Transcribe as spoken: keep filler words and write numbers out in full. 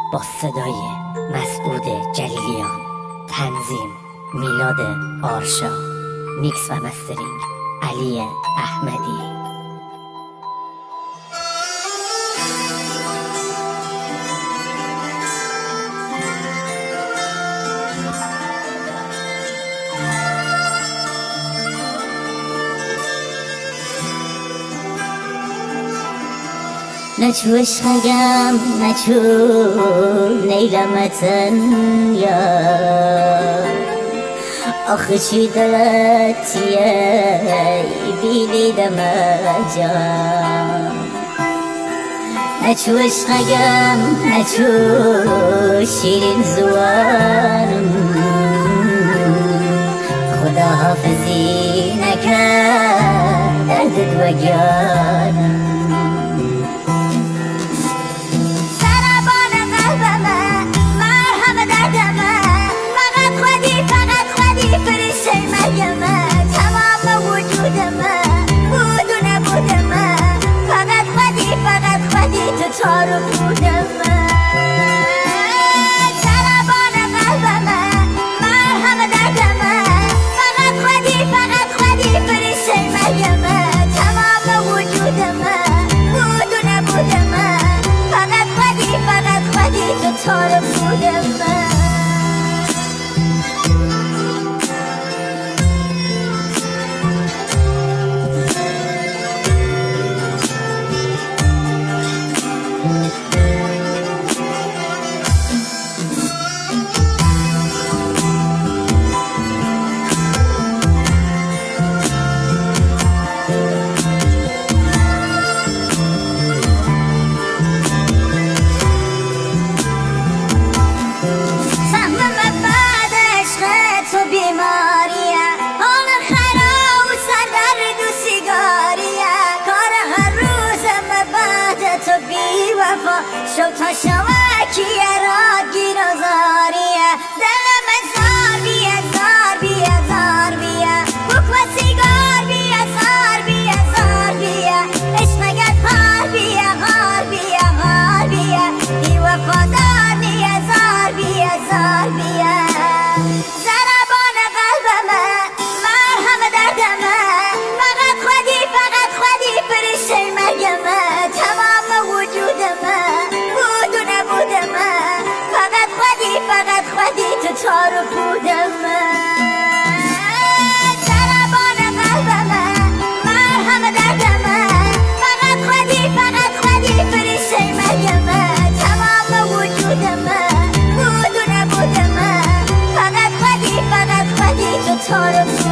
با صدای مسعود جلیلیان، تنظیم میلاد آرشا، میکس و مسترینگ علی احمدی. نچو عشقم نچو نیلمتن یا آخه چی دلتیه بیلی دمجان. نچو عشقم نچو شیرین زوانم خدا حافظی نکرد دردت و جانم. تارو بودم سربان قلبم مرهم دردم فقط خودی فقط خودی فریشه مرگم تمام وجودم بود و نبودم فقط خودی فقط خودی تو تارو بودم. شو تا شواکی را گیر و زاریه دلم زار بیه زار بیه زار بیه بک و سیگار بیه زار بیه زار بیه عشق نگه غار بیه غار بیه غار بیه بی وفادار بیه زار بیه زار بیه ضربان قلبم مرهم دردم فقط خودی فقط خودی فریشه مرگم تمام وجودم تارو بودم ضربان قلبم مرهم دردم فقط خودی فقط خودی فریشه مرگم تمام وجودم بود و نبودم فقط خودی فقط خودی تو تارو